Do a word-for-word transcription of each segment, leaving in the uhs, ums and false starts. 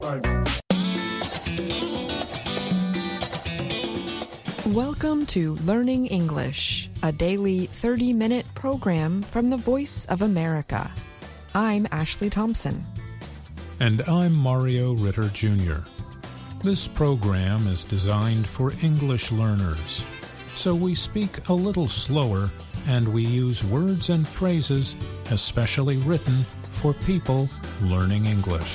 Welcome to Learning English, a daily thirty-minute program from the Voice of America. I'm Ashley Thompson. And I'm Mario Ritter Junior This program is designed for English learners, so we speak a little slower and we use words and phrases especially written for people learning English.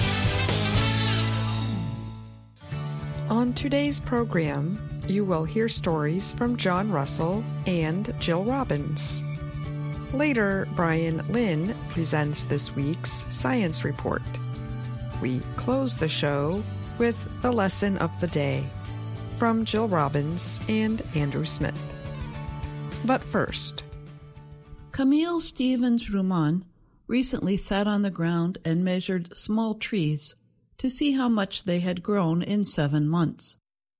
On today's program, you will hear stories from John Russell and Jill Robbins. Later, Brian Lynn presents this week's Science Report. We close the show with the lesson of the day from Jill Robbins and Andrew Smith. But first, Camille Stevens-Ruman recently sat on the ground and measured small trees to see how much they had grown in seven months.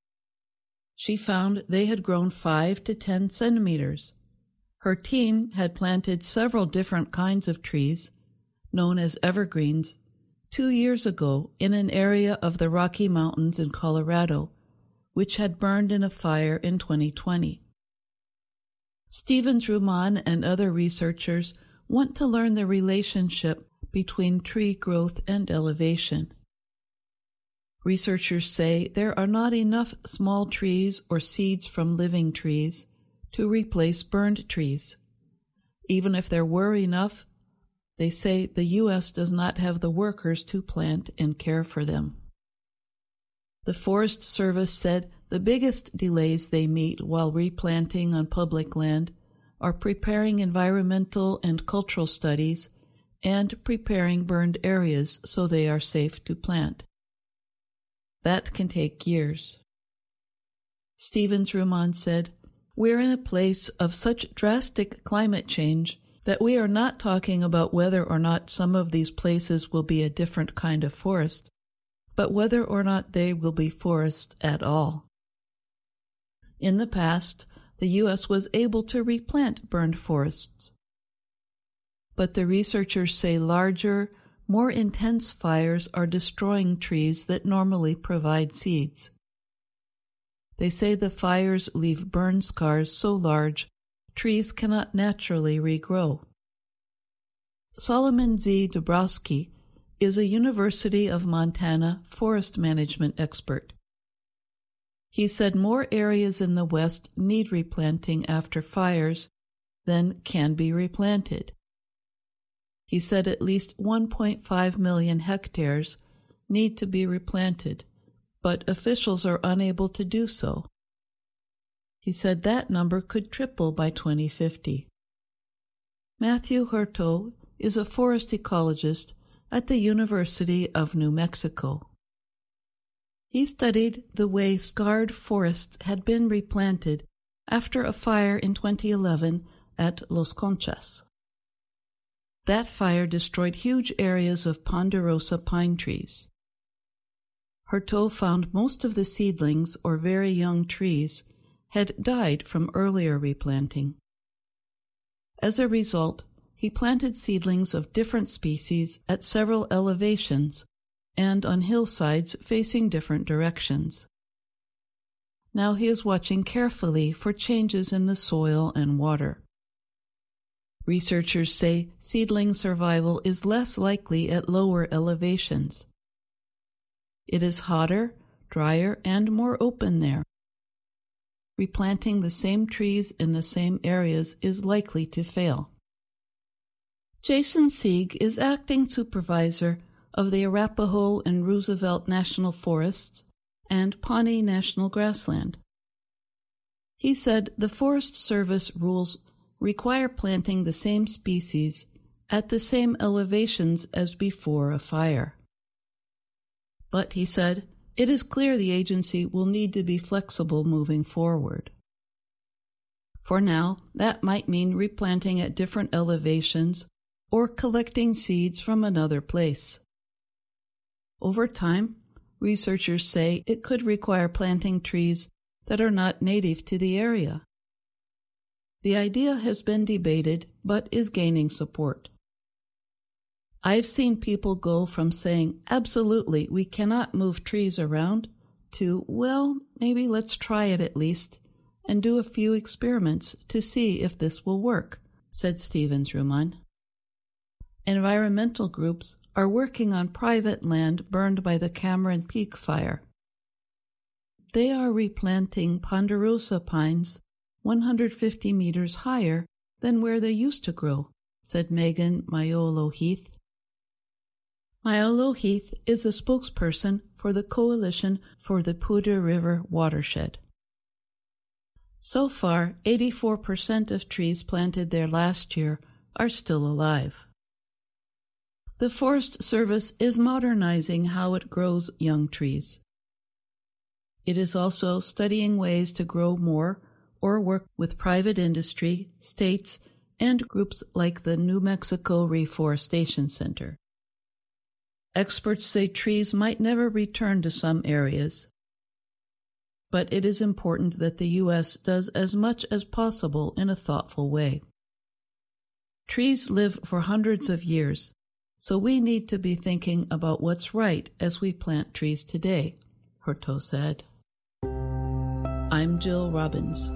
She found they had grown five to ten centimeters. Her team had planted several different kinds of trees, known as evergreens, two years ago in an area of the Rocky Mountains in Colorado, which had burned in a fire in twenty twenty. Stevens-Ruman and other researchers want to learn the relationship between tree growth and elevation. Researchers say there are not enough small trees or seeds from living trees to replace burned trees. Even if there were enough, they say the U S does not have the workers to plant and care for them. The Forest Service said the biggest delays they meet while replanting on public land are preparing environmental and cultural studies and preparing burned areas so they are safe to plant. That can take years. Stevens-Ruman said, "We're in a place of such drastic climate change that we are not talking about whether or not some of these places will be a different kind of forest, but whether or not they will be forests at all." In the past, the U S was able to replant burned forests. But the researchers say larger, more intense fires are destroying trees that normally provide seeds. They say the fires leave burn scars so large, trees cannot naturally regrow. Solomon Z. Dabrowski is a University of Montana forest management expert. He said more areas in the West need replanting after fires than can be replanted. He said at least one point five million hectares need to be replanted, but officials are unable to do so. He said that number could triple by twenty fifty. Matthew Hurto is a forest ecologist at the University of New Mexico. He studied the way scarred forests had been replanted after a fire in twenty eleven at Los Conchas. That fire destroyed huge areas of ponderosa pine trees. Hurto found most of the seedlings or very young trees had died from earlier replanting. As a result, he planted seedlings of different species at several elevations and on hillsides facing different directions. Now he is watching carefully for changes in the soil and water. Researchers say seedling survival is less likely at lower elevations. It is hotter, drier, and more open there. Replanting the same trees in the same areas is likely to fail. Jason Sieg is acting supervisor of the Arapaho and Roosevelt National Forests and Pawnee National Grassland. He said the Forest Service rules require planting the same species at the same elevations as before a fire. But, he said, it is clear the agency will need to be flexible moving forward. For now, that might mean replanting at different elevations or collecting seeds from another place. Over time, researchers say it could require planting trees that are not native to the area. The idea has been debated but is gaining support. I've seen people go from saying, absolutely, we cannot move trees around, to, well, maybe let's try it at least, and do a few experiments to see if this will work, said Stevens-Ruman. Environmental groups are working on private land burned by the Cameron Peak fire. They are replanting ponderosa pines one hundred fifty meters higher than where they used to grow, said Megan Maiolo-Heath. Maiolo-Heath is a spokesperson for the Coalition for the Poudre River Watershed. So far, eighty-four percent of trees planted there last year are still alive. The Forest Service is modernizing how it grows young trees. It is also studying ways to grow more or work with private industry, states, and groups like the New Mexico Reforestation Center. Experts say trees might never return to some areas, but it is important that the U S does as much as possible in a thoughtful way. Trees live for hundreds of years, so we need to be thinking about what's right as we plant trees today, Hurto said. I'm Jill Robbins.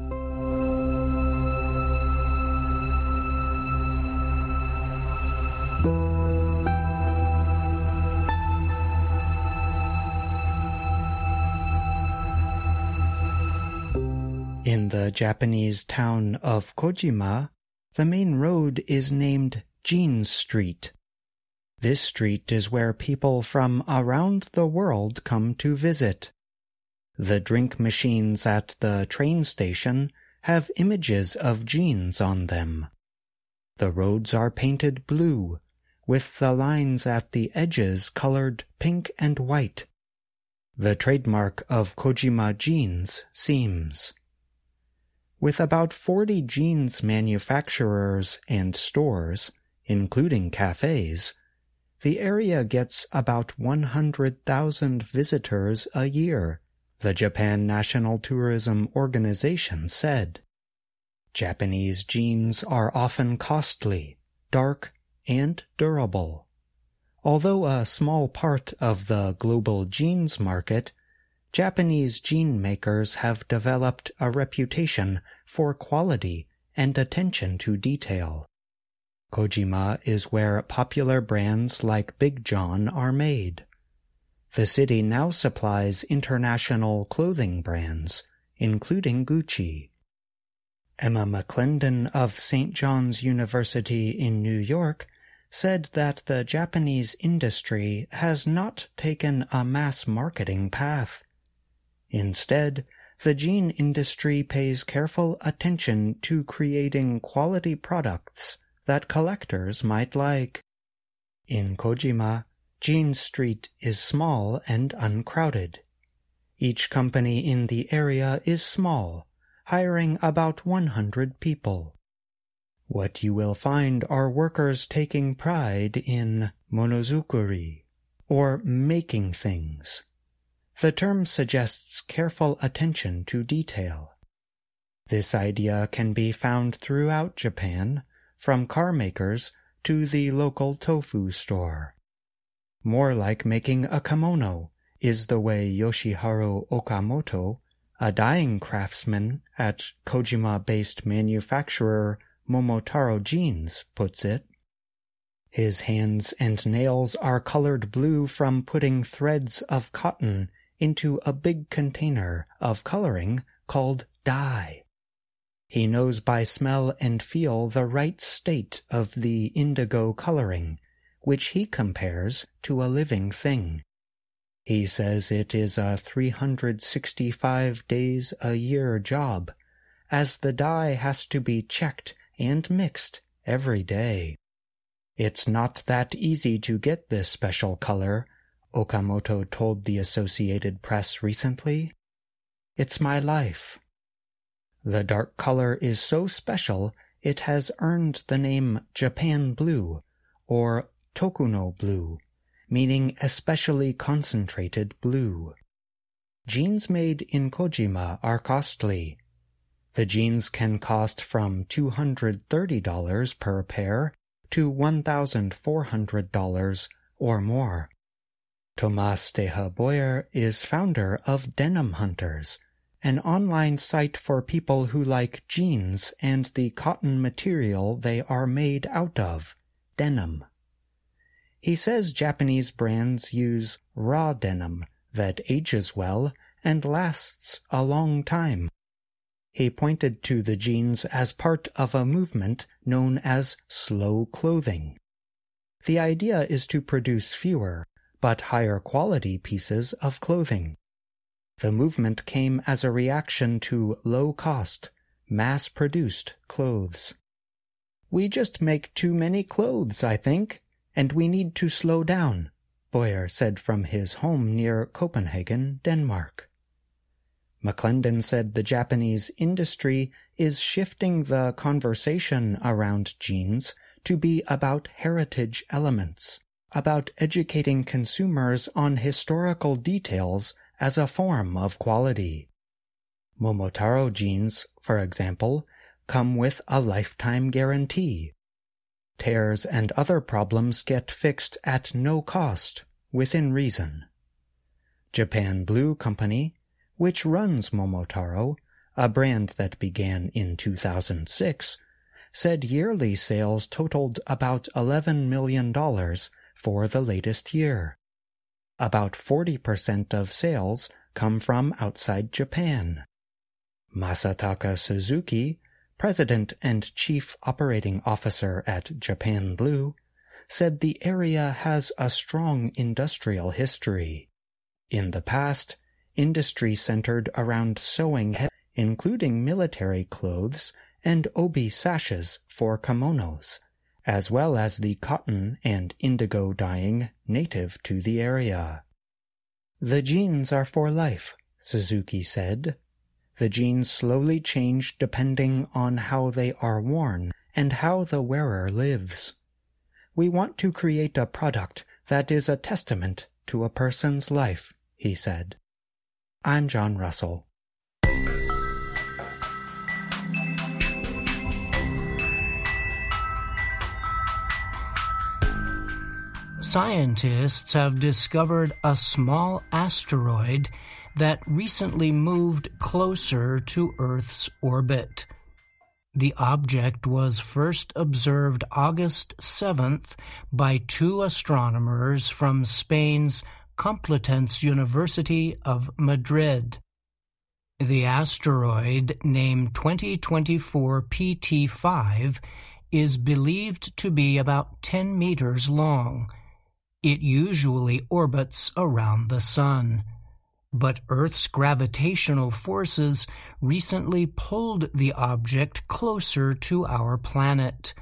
In the Japanese town of Kojima, the main road is named Jean Street. This street is where people from around the world come to visit. The drink machines at the train station have images of jeans on them. The roads are painted blue, with the lines at the edges colored pink and white. The trademark of Kojima Jeans seems. With about forty jeans manufacturers and stores, including cafes, the area gets about one hundred thousand visitors a year, the Japan National Tourism Organization said. Japanese jeans are often costly, dark, and durable. Although a small part of the global jeans market, Japanese jean makers have developed a reputation for quality and attention to detail. Kojima is where popular brands like Big John are made. The city now supplies international clothing brands, including Gucci. Emma McClendon of Saint John's University in New York said that the Japanese industry has not taken a mass marketing path. Instead, the jean industry pays careful attention to creating quality products that collectors might like. In Kojima, Jean Street is small and uncrowded. Each company in the area is small, hiring about one hundred people. What you will find are workers taking pride in monozukuri, or making things. The term suggests careful attention to detail. This idea can be found throughout Japan, from car makers to the local tofu store. More like making a kimono is the way Yoshiharu Okamoto, a dyeing craftsman at Kojima-based manufacturer Momotaro Jeans, puts it. His hands and nails are colored blue from putting threads of cotton into a big container of coloring called dye. He knows by smell and feel the right state of the indigo coloring, which he compares to a living thing. He says it is a three hundred sixty-five days a year job, as the dye has to be checked and mixed every day. It's not that easy to get this special color, Okamoto told the Associated Press recently. It's my life. The dark color is so special it has earned the name Japan Blue, or Tokuno Blue, meaning especially concentrated blue. Jeans made in Kojima are costly. The jeans can cost from two hundred thirty dollars per pair to one thousand four hundred dollars or more. Tomas Teja Boyer is founder of Denim Hunters, an online site for people who like jeans and the cotton material they are made out of, denim. He says Japanese brands use raw denim that ages well and lasts a long time. He pointed to the jeans as part of a movement known as slow clothing. The idea is to produce fewer, but higher quality pieces of clothing. The movement came as a reaction to low-cost, mass-produced clothes. "We just make too many clothes, I think, and we need to slow down," Boyer said from his home near Copenhagen, Denmark. McClendon said the Japanese industry is shifting the conversation around jeans to be about heritage elements, about educating consumers on historical details as a form of quality. Momotaro jeans, for example, come with a lifetime guarantee. Tears and other problems get fixed at no cost, within reason. Japan Blue Company, which runs Momotaro, a brand that began in two thousand six, said yearly sales totaled about eleven million dollars for the latest year. About forty percent of sales come from outside Japan. Masataka Suzuki, president and chief operating officer at Japan Blue, said the area has a strong industrial history. In the past, industry centered around sewing, including military clothes and obi sashes for kimonos, as well as the cotton and indigo dyeing native to the area. "The jeans are for life," Suzuki said. "The jeans slowly change depending on how they are worn and how the wearer lives. We want to create a product that is a testament to a person's life," he said. I'm John Russell. Scientists have discovered a small asteroid that recently moved closer to Earth's orbit. The object was first observed August seventh by two astronomers from Spain's Complutense University of Madrid. The asteroid, named twenty twenty-four P T five, is believed to be about ten meters long. It usually orbits around the Sun, but Earth's gravitational forces recently pulled the object closer to our planet.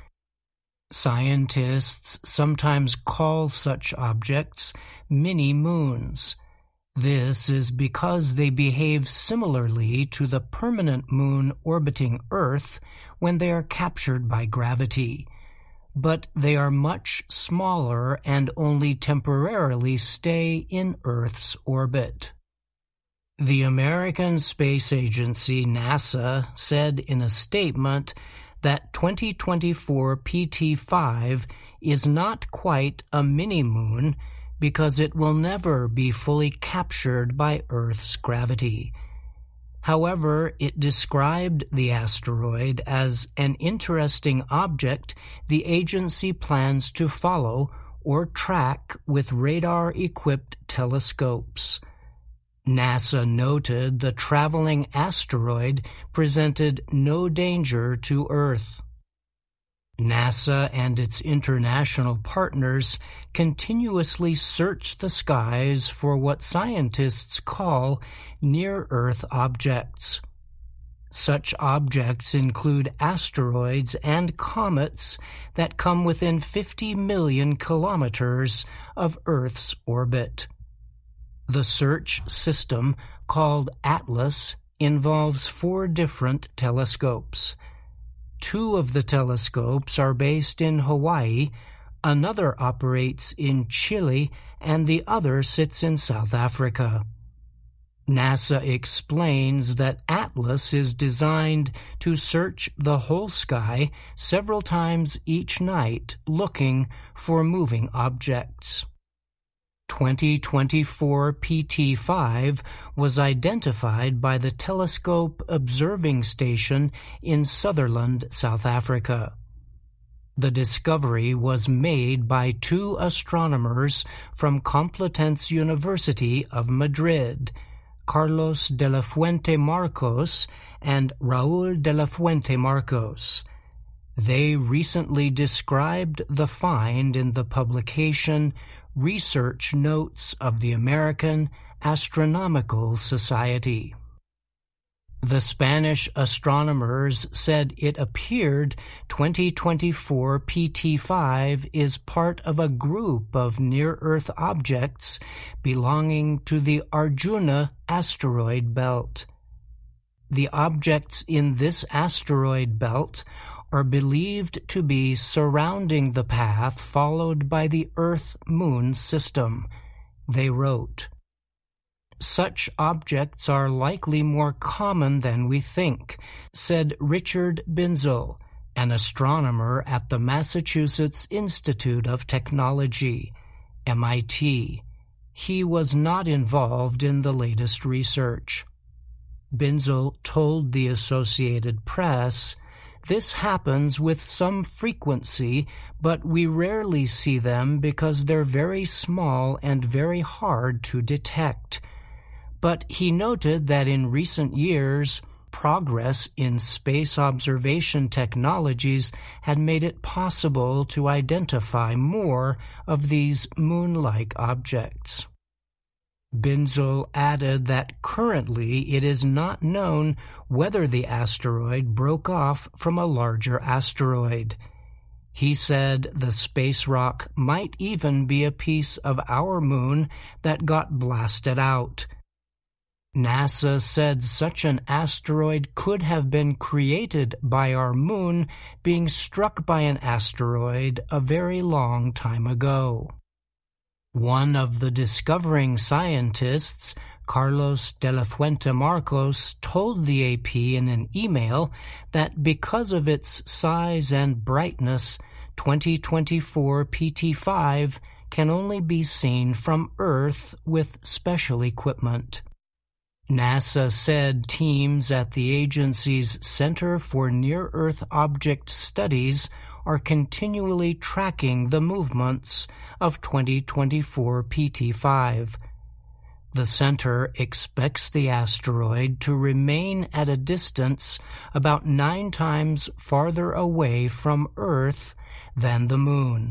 Scientists sometimes call such objects mini-moons. This is because they behave similarly to the permanent moon orbiting Earth when they are captured by gravity, but they are much smaller and only temporarily stay in Earth's orbit. The American Space Agency, NASA, said in a statement that twenty twenty-four P T five is not quite a mini-moon because it will never be fully captured by Earth's gravity. However, it described the asteroid as an interesting object the agency plans to follow or track with radar-equipped telescopes. NASA noted the traveling asteroid presented no danger to Earth. NASA and its international partners continuously search the skies for what scientists call near-Earth objects. Such objects include asteroids and comets that come within fifty million kilometers of Earth's orbit. The search system, called ATLAS, involves four different telescopes. Two of the telescopes are based in Hawaii, another operates in Chile, and the other sits in South Africa. NASA explains that ATLAS is designed to search the whole sky several times each night looking for moving objects. twenty twenty-four P T five was identified by the Telescope Observing Station in Sutherland, South Africa. The discovery was made by two astronomers from Complutense University of Madrid, Carlos de la Fuente Marcos and Raúl de la Fuente Marcos. They recently described the find in the publication Research Notes of the American Astronomical Society. The Spanish astronomers said it appeared twenty twenty-four P T five is part of a group of near-Earth objects belonging to the Arjuna asteroid belt. The objects in this asteroid belt are believed to be surrounding the path followed by the Earth-Moon system, they wrote. Such objects are likely more common than we think, said Richard Binzel, an astronomer at the Massachusetts Institute of Technology, M I T. He was not involved in the latest research. Binzel told the Associated Press, "This happens with some frequency, but we rarely see them because they're very small and very hard to detect." But he noted that in recent years, progress in space observation technologies had made it possible to identify more of these moon-like objects. Binzel added that currently it is not known whether the asteroid broke off from a larger asteroid. He said the space rock might even be a piece of our moon that got blasted out. NASA said such an asteroid could have been created by our moon being struck by an asteroid a very long time ago. One of the discovering scientists, Carlos de la Fuente Marcos, told the A P in an email that because of its size and brightness, twenty twenty-four P T five can only be seen from Earth with special equipment. NASA said teams at the agency's Center for Near-Earth Object Studies are continually tracking the movements of twenty twenty-four P T five. The center expects the asteroid to remain at a distance about nine times farther away from Earth than the Moon.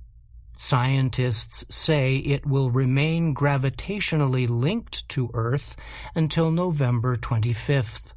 Scientists say it will remain gravitationally linked to Earth until November twenty-fifth.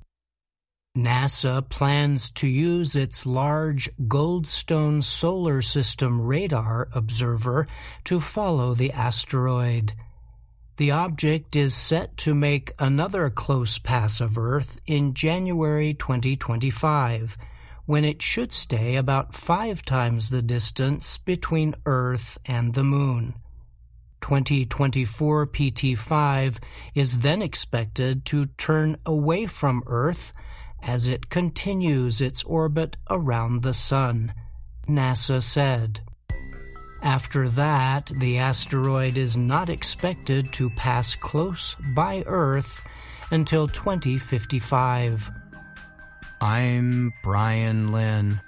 NASA plans to use its large Goldstone Solar System radar observer to follow the asteroid. The object is set to make another close pass of Earth in January twenty twenty-five, when it should stay about five times the distance between Earth and the Moon. twenty twenty-four P T five is then expected to turn away from Earth as it continues its orbit around the Sun, NASA said. After that, the asteroid is not expected to pass close by Earth until twenty fifty-five. I'm Brian Lynn.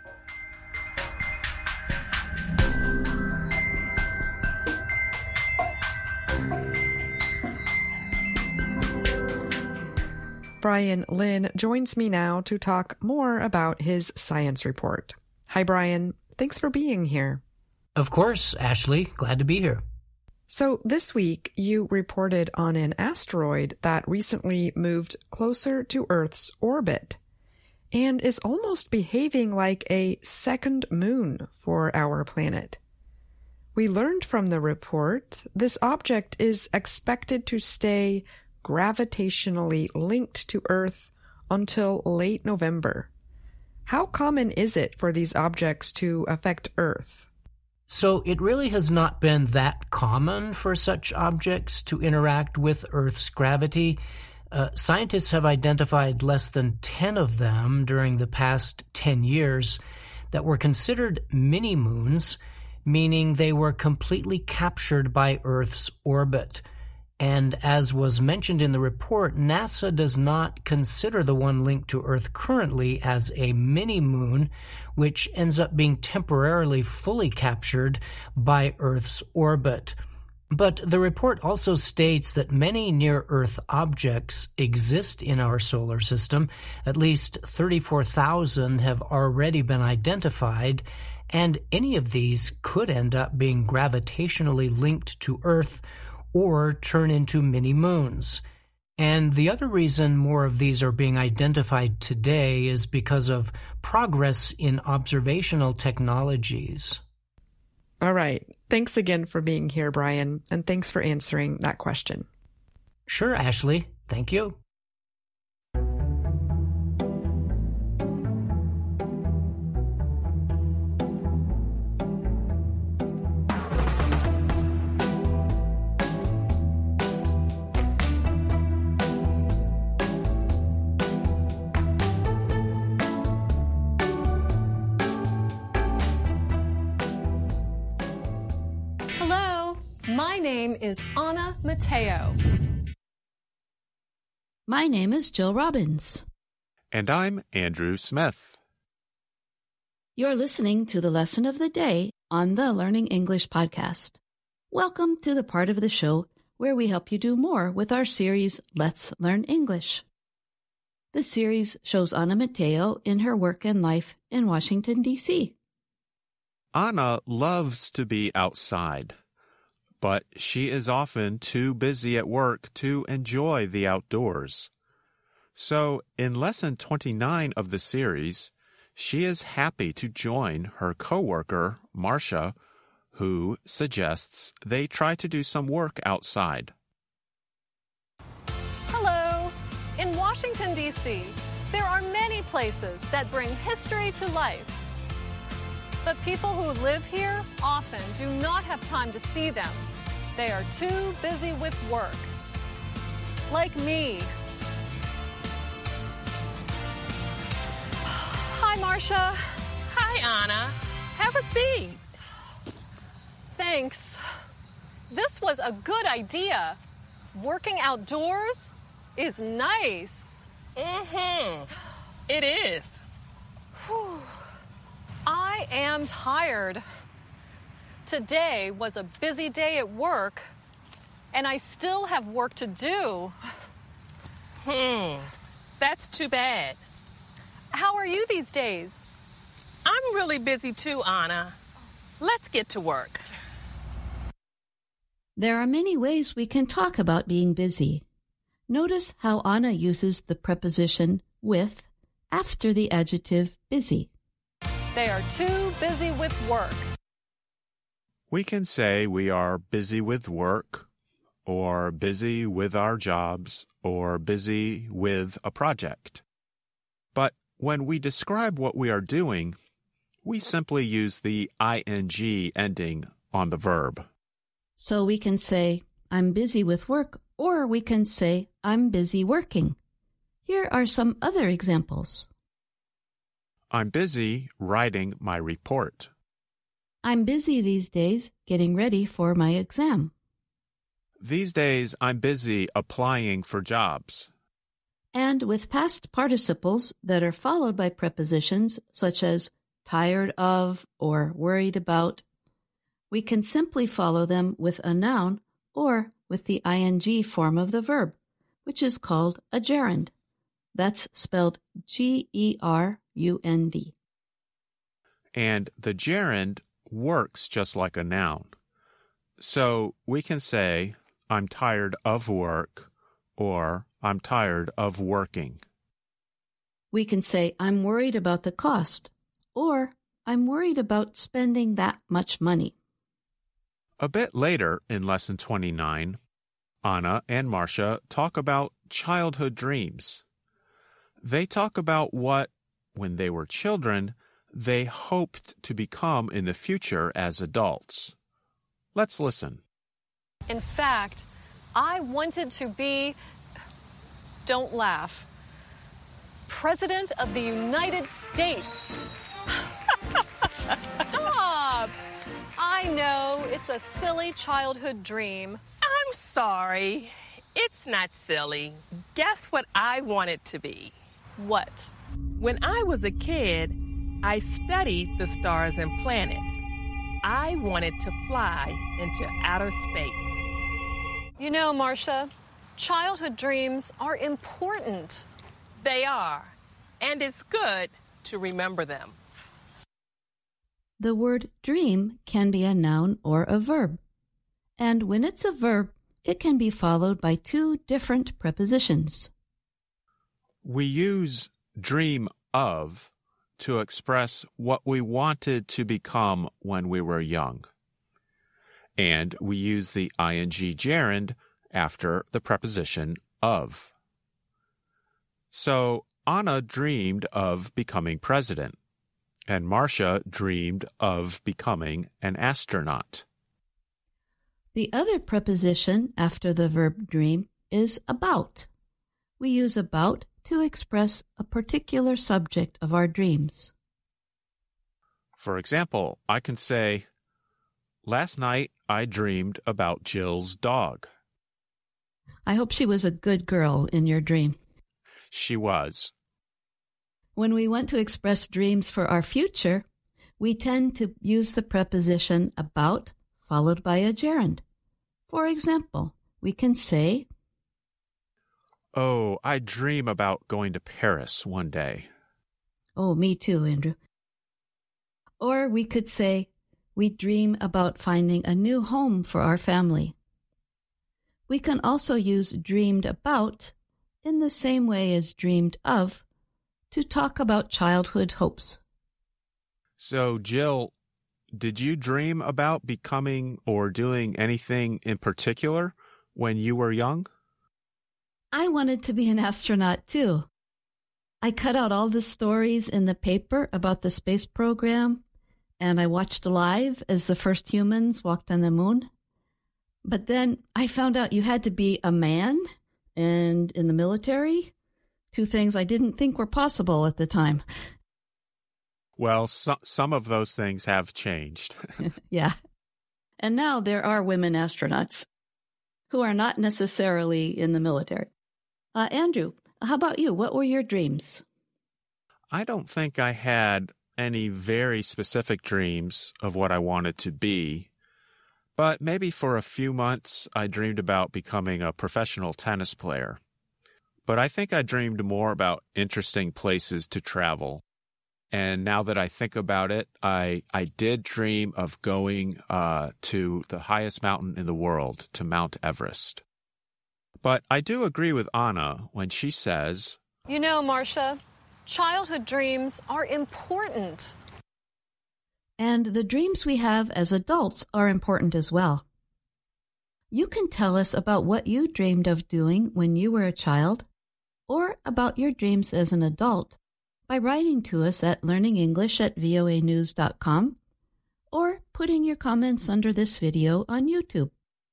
Brian Lynn joins me now to talk more about his science report. Hi, Brian. Thanks for being here. Of course, Ashley. Glad to be here. So this week, you reported on an asteroid that recently moved closer to Earth's orbit and is almost behaving like a second moon for our planet. We learned from the report this object is expected to stay gravitationally linked to Earth until late November. How common is it for these objects to affect Earth? So it really has not been that common for such objects to interact with Earth's gravity. Uh, scientists have identified less than ten of them during the past ten years that were considered mini-moons, meaning they were completely captured by Earth's orbit. And as was mentioned in the report, NASA does not consider the one linked to Earth currently as a mini-moon, which ends up being temporarily fully captured by Earth's orbit. But the report also states that many near-Earth objects exist in our solar system. At least thirty-four thousand have already been identified, and any of these could end up being gravitationally linked to Earth or turn into mini-moons. And the other reason more of these are being identified today is because of progress in observational technologies. All right. Thanks again for being here, Brian, and thanks for answering that question. Sure, Ashley. Thank you. My name is Anna Mateo. My name is Jill Robbins. And I'm Andrew Smith. You're listening to the lesson of the day on the Learning English podcast. Welcome to the part of the show where we help you do more with our series, Let's Learn English. The series shows Anna Mateo in her work and life in Washington, D C Anna loves to be outside, but she is often too busy at work to enjoy the outdoors. So, in Lesson twenty-nine of the series, she is happy to join her coworker, Marcia, who suggests they try to do some work outside. Hello! In Washington, D C, there are many places that bring history to life. But people who live here often do not have time to see them. They are too busy with work. Like me. Hi, Marcia. Hi, Anna. Have a seat. Thanks. This was a good idea. Working outdoors is nice. Mm-hmm. It is. Whew. I am tired. Today was a busy day at work, and I still have work to do. Hmm. That's too bad. How are you these days? I'm really busy too, Anna. Let's get to work. There are many ways we can talk about being busy. Notice how Anna uses the preposition with after the adjective busy. They are too busy with work. We can say we are busy with work, or busy with our jobs, or busy with a project. But when we describe what we are doing, we simply use the ing ending on the verb. So we can say, I'm busy with work, or we can say, I'm busy working. Here are some other examples. I'm busy writing my report. I'm busy these days getting ready for my exam. These days, I'm busy applying for jobs. And with past participles that are followed by prepositions such as tired of or worried about, we can simply follow them with a noun or with the ing form of the verb, which is called a gerund. That's spelled G E R U N D. And the gerund works just like a noun. So we can say, I'm tired of work, or I'm tired of working. We can say, I'm worried about the cost, or I'm worried about spending that much money. A bit later in Lesson twenty-nine, Anna and Marcia talk about childhood dreams. They talk about what, when they were children, they hoped to become in the future as adults. Let's listen. In fact, I wanted to be don't laugh. President of the United States. Stop! I know, it's a silly childhood dream. I'm sorry. It's not silly. Guess what I wanted to be? What? When I was a kid, I studied the stars and planets. I wanted to fly into outer space. You know, Marcia, childhood dreams are important. They are, and it's good to remember them. The word dream can be a noun or a verb. And when it's a verb, it can be followed by two different prepositions. We use dream of to express what we wanted to become when we were young. And we use the ing gerund after the preposition of. So Anna dreamed of becoming president, and Marcia dreamed of becoming an astronaut. The other preposition after the verb dream is about. We use about to express a particular subject of our dreams. For example, I can say, last night I dreamed about Jill's dog. I hope she was a good girl in your dream. She was. When we want to express dreams for our future, we tend to use the preposition about followed by a gerund. For example, we can say, oh, I dream about going to Paris one day. Oh, me too, Andrew. Or we could say, we dream about finding a new home for our family. We can also use dreamed about in the same way as dreamed of to talk about childhood hopes. So, Jill, did you dream about becoming or doing anything in particular when you were young? I wanted to be an astronaut, too. I cut out all the stories in the paper about the space program, and I watched live as the first humans walked on the moon. But then I found out you had to be a man and in the military, two things I didn't think were possible at the time. Well, so, some of those things have changed. Yeah. And now there are women astronauts who are not necessarily in the military. Uh, Andrew, how about you? What were your dreams? I don't think I had any very specific dreams of what I wanted to be, but maybe for a few months I dreamed about becoming a professional tennis player. But I think I dreamed more about interesting places to travel. And now that I think about it, I, I did dream of going uh, to the highest mountain in the world, to Mount Everest. But I do agree with Anna when she says, you know, Marcia, childhood dreams are important. And the dreams we have as adults are important as well. You can tell us about what you dreamed of doing when you were a child, or about your dreams as an adult, by writing to us at learningenglish at voa news dot com or putting your comments under this video on YouTube.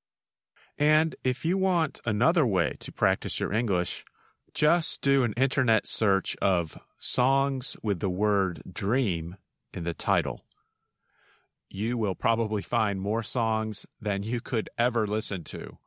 And if you want another way to practice your English, just do an internet search of songs with the word dream in the title. You will probably find more songs than you could ever listen to.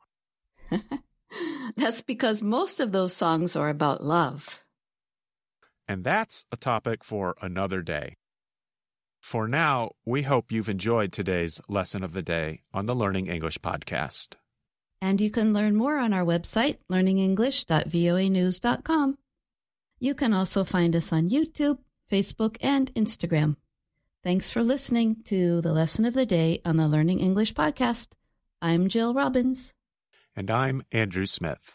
That's because most of those songs are about love. And that's a topic for another day. For now, we hope you've enjoyed today's Lesson of the Day on the Learning English podcast. And you can learn more on our website, learning english dot voa news dot com. You can also find us on YouTube, Facebook, and Instagram. Thanks for listening to the Lesson of the Day on the Learning English podcast. I'm Jill Robbins. And I'm Andrew Smith.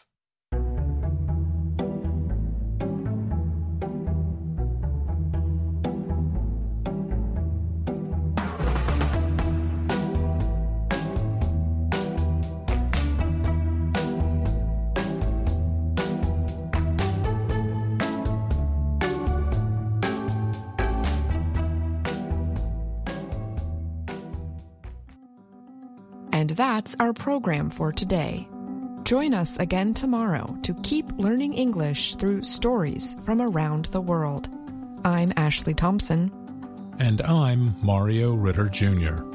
And that's our program for today. Join us again tomorrow to keep learning English through stories from around the world. I'm Ashley Thompson. And I'm Mario Ritter Junior